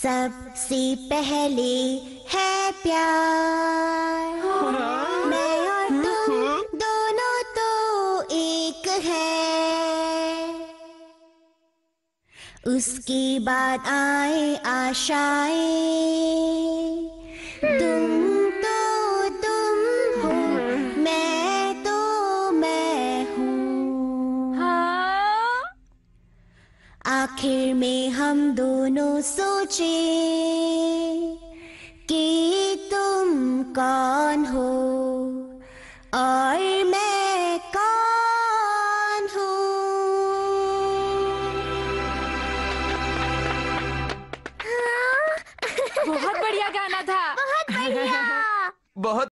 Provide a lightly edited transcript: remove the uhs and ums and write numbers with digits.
सबसे पहले है प्यार, मैं और तुम दोनों तो एक है। उसके बाद आए आशाएं, तुम हो, मैं हूँ। हाँ? आखिर में हम दोनों सोचे कि तुम कौन हो और मैं कौन हूँ। बहुत बढ़िया गाना था। बहुत बढ़िया। बहुत